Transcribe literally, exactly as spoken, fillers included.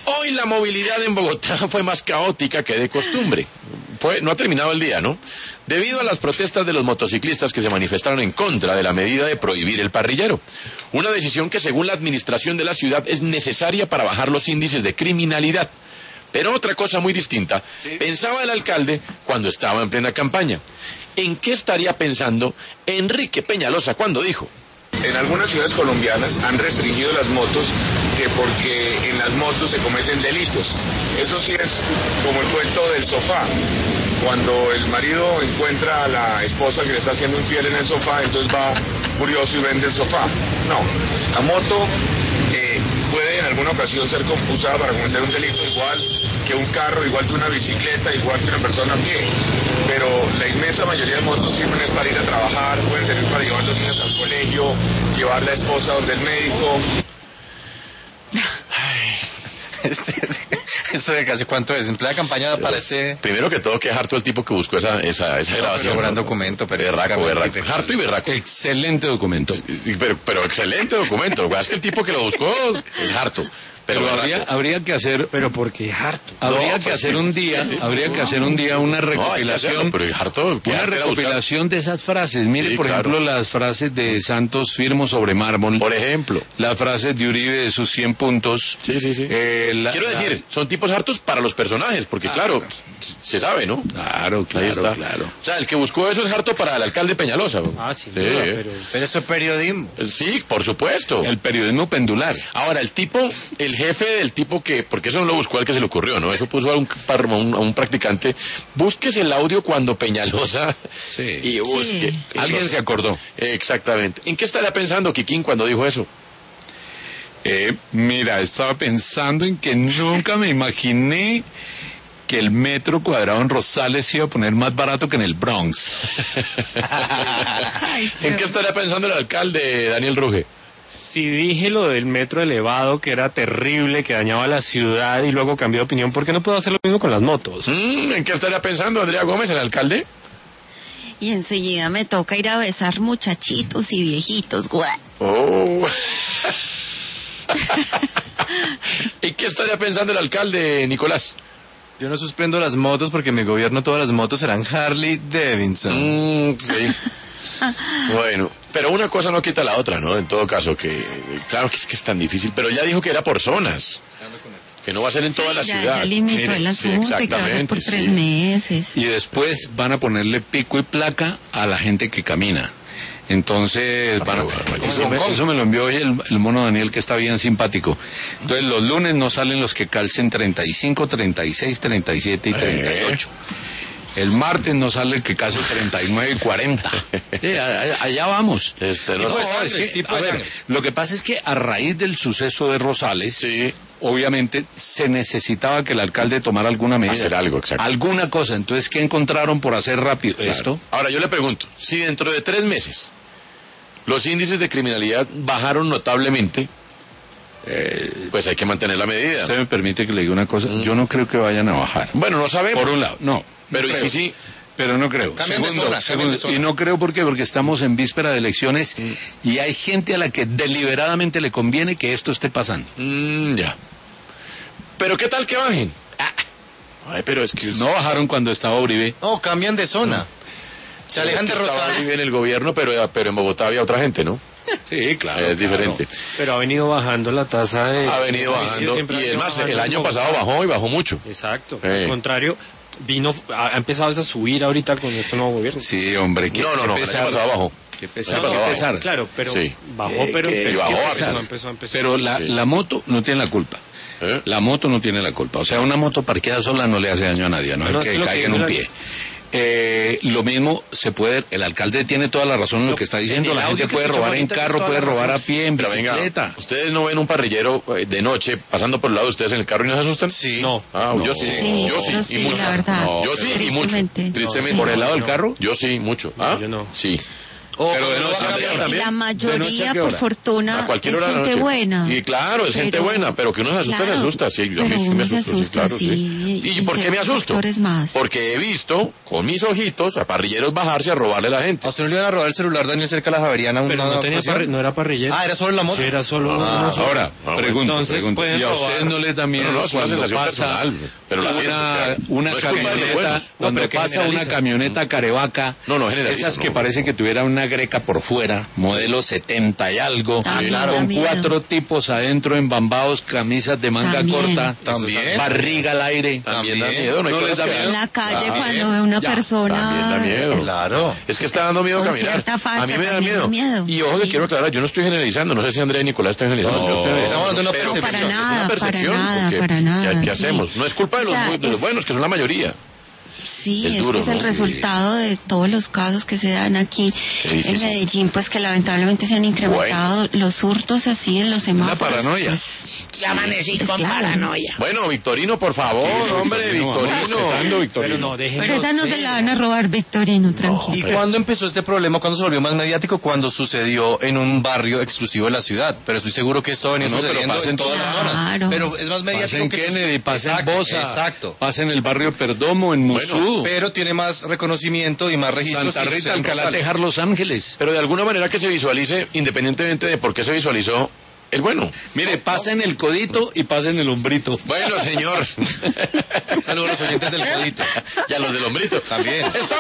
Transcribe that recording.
Hoy la movilidad en Bogotá fue más caótica que de costumbre. Fue, no ha terminado el día, ¿no? Debido a las protestas de los motociclistas que se manifestaron en contra de la medida de prohibir el parrillero. Una decisión que, según la administración de la ciudad, es necesaria para bajar los índices de criminalidad. Pero otra cosa muy distinta, ¿sí?, pensaba el alcalde cuando estaba en plena campaña. ¿En qué estaría pensando Enrique Peñalosa cuando dijo? En algunas ciudades colombianas han restringido las motos que porque en las motos se cometen delitos. Eso sí es como el cuento del sofá. Cuando el marido encuentra a la esposa que le está haciendo infiel en el sofá, entonces va furioso y vende el sofá. No, la moto eh, puede en alguna ocasión ser compulsada para cometer un delito igual que un carro, igual que una bicicleta, igual que una persona a pie. Pero la inmensa mayoría de motos sirven es para ir a trabajar, pueden servir para llevar a los niños al colegio, llevar la esposa donde el médico. ¿Esto de casi cuánto es? En plena campaña aparece... Primero que todo, que es harto el tipo que buscó esa, esa, esa grabación. Un gran documento, pero... Berraco, berraco. Harto y berraco. Excelente documento. Pero, pero excelente documento. Lo que pasa es que el tipo que lo buscó es harto. Pero, pero habría, habría que hacer... Pero porque harto. Habría no, que pues, hacer un día, sí, sí, habría no, que hacer un día una recopilación... No, hacerlo, pero harto, una recopilación de esas frases. Mire, sí, por claro. ejemplo, las frases de Santos firmo sobre mármol. Por ejemplo. Las frases de Uribe de sus cien puntos. Sí, sí, sí. Eh, la, Quiero la... decir, son tipos hartos para los personajes, porque ah, claro, claro, se sabe, ¿no? Claro, claro, ahí está. Claro. O sea, el que buscó eso es harto para el alcalde Peñalosa. Ah, sí, sí duda, eh. pero... Pero eso es periodismo. Sí, por supuesto. El periodismo pendular. Ahora, el tipo, el jefe del tipo que, porque eso no lo buscó al que se le ocurrió, ¿no? Eso puso a un, a un, a un practicante. Búsquese el audio cuando Peñalosa sí. y busque. Sí. Alguien se acordó. Exactamente. ¿En qué estaría pensando Kikín cuando dijo eso? Eh, mira, estaba pensando en que nunca me imaginé que el metro cuadrado en Rosales se iba a poner más barato que en el Bronx. Ay, ¿en qué estaría pensando el alcalde Daniel Ruge? Si dije lo del metro elevado, que era terrible, que dañaba la ciudad, y luego cambió de opinión, ¿por qué no puedo hacer lo mismo con las motos? Mm, ¿en qué estaría pensando Andrea Gómez, el alcalde? Y enseguida me toca ir a besar muchachitos y viejitos, güey. Oh. ¿Y qué estaría pensando el alcalde, Nicolás? Yo no suspendo las motos porque en mi gobierno todas las motos serán Harley Davidson. Mm, sí. Bueno, pero una cosa no quita la otra, ¿no? En todo caso, que claro que es que es tan difícil, pero ya dijo que era por zonas, que no va a ser en toda sí, la ya, ciudad. Ya limitó Mire, el asunto sí, y que va a ser por sí. tres meses. Y después van a ponerle pico y placa a la gente que camina. Entonces, van a, eso, me, eso me lo envió hoy el, el mono Daniel, que está bien simpático. Entonces, los lunes no salen los que calcen treinta y cinco, treinta y seis, treinta y siete y treinta y ocho. El martes no sale el que calce treinta y nueve y cuarenta. Sí, allá, allá vamos. Este, no, no, no, es que, a ver, lo que pasa es que a raíz del suceso de Rosales, sí, obviamente se necesitaba que el alcalde tomara alguna medida. Hacer algo, exacto. Alguna cosa. Entonces, ¿qué encontraron por hacer rápido? Claro. Esto. Ahora, yo le pregunto, si dentro de tres meses los índices de criminalidad bajaron notablemente, eh, pues hay que mantener la medida. ¿Usted me permite que le diga una cosa? Mm. Yo no creo que vayan a bajar. Bueno, no sabemos. Por un lado, no. Pero no y sí, sí. Pero no creo. Segundo, zona, segundo y no creo ¿por qué? Porque estamos en víspera de elecciones mm. y hay gente a la que deliberadamente le conviene que esto esté pasando. Mm, ya. Pero ¿qué tal que bajen? Ah. Ay, pero es que... No bajaron cuando estaba Uribe. No, cambian de zona. No. Se alejan de Rosales. Uribe en el gobierno, pero, pero en Bogotá había otra gente, ¿no? Sí, claro. Es claro. diferente. Pero ha venido bajando la tasa de... Ha venido bajando. Y es más, el año pasado bajó y bajó mucho. Exacto. Eh. Al contrario, vino, ha empezado a subir ahorita con este nuevo gobierno. Sí, hombre. No, no, no, el año pasado bajó. Qué pesar, no, qué pesar. Claro, pero sí. bajó, pero que, pero bajó, empezó, empezó, empezó. Pero la, sí. la moto no tiene la culpa. ¿Eh? La moto no tiene la culpa. O sea, una moto parqueada sola no le hace daño a nadie, no, no es que, que caiga en un pie. Eh, lo mismo se puede, el alcalde tiene toda la razón en lo que está diciendo, la gente puede robar en carro, puede robar a pie, en Pero bicicleta. Venga, ¿ustedes no ven un parrillero de noche pasando por el lado de ustedes en el carro y no se asustan? Sí. No. Ah, no. yo sí, Sí, yo sí, yo y sí, mucho. la verdad. No, yo sí, y mucho. Tristemente. Tristemente. No, ¿Por el lado del no. carro? Yo sí, mucho. ¿Ah? No, yo no. Sí. O Pero de cuando noche va a también, cambiar. también. La ¿De mayoría, noche a qué por hora? fortuna, A cualquier es hora de la gente noche. buena. Y claro, es gente Pero- buena, pero que uno se asusta, claro, se asusta. Sí, yo a mí pero sí me uno se asusto, sí, asusta, claro, sí, sí. y ¿Y por qué me ciertos asusto? sectores más. Porque he visto con mis ojitos a parrilleros bajarse a robarle a la gente. ¿A usted no le iban a robar el celular, Daniel, cerca de la Javeriana? Pero una no, tenía ocasión? parri- no era parrillero. Ah, ¿era solo en la moto? Sí, era solo uno solo. Ahora, Ah, bueno. pregunto, Entonces, pregunto, pueden ¿y a robar. usted no le da miedo No, no, es una cuando sensación pasa personal, pero la siento, una, claro. una No es culpa de los camioneta, buenos. No, cuando pero que pasa una generaliza. camioneta carevaca, No, no, generaliza, esas que no. parece que tuviera una greca por fuera, modelo setenta y algo, También con da miedo. cuatro tipos adentro embambados, camisas de manga También. corta, También. barriga al aire. También da También. miedo, no hay ¿No les cosas da que miedo? En dan. la calle, También. cuando ve una Ya, persona... También da miedo. Claro. Es que está dando miedo Con caminar. cierta facha A mí me da también miedo. da miedo. Y ojo que Sí. quiero aclarar, yo no estoy generalizando, no sé si Andrea y Nicolás están generalizando. No, yo estoy estamos hablando de una pero- percepción. es una Para nada, percepción, para nada, porque para nada, ¿qué, qué sí. hacemos? No es culpa de los, O sea, muy- de los es- buenos, que son la mayoría. Sí, Es es, duro, que es el ¿no? resultado de todos los casos que se dan aquí Qué difícil. en Medellín, pues que lamentablemente se han incrementado los hurtos así en los semáforos. paranoia. Pues, Ya amanecí pues, con claro. paranoia. Bueno, Victorino, por favor, hombre, Victorino. Respetando, Victorino. Pero no, déjenlo Pero esa no ser. se la van a robar, Victorino, ¿Y tranquilo. cuándo empezó este problema? ¿Cuándo se volvió más mediático? Cuando sucedió en un barrio exclusivo de la ciudad. Pero estoy seguro que esto venía No, no, pero sucediendo pasa en en todas las Claro. zonas. Pero es más mediático Pasa en que... Kennedy, pasa en Exacto, Bosa, Exacto. pasa en el barrio Perdomo, en Musú, Pero tiene más reconocimiento y más registros. Santa y Rita, sucede en Alcalá, Rosales. Tejar, Los Ángeles. Pero de alguna manera que se visualice, independientemente de por qué se visualizó, es bueno. Mire, pasa en el codito y pasa en el hombrito. Bueno, señor. Saludos a los oyentes del Codito. Y a los del hombrito. También. Estamos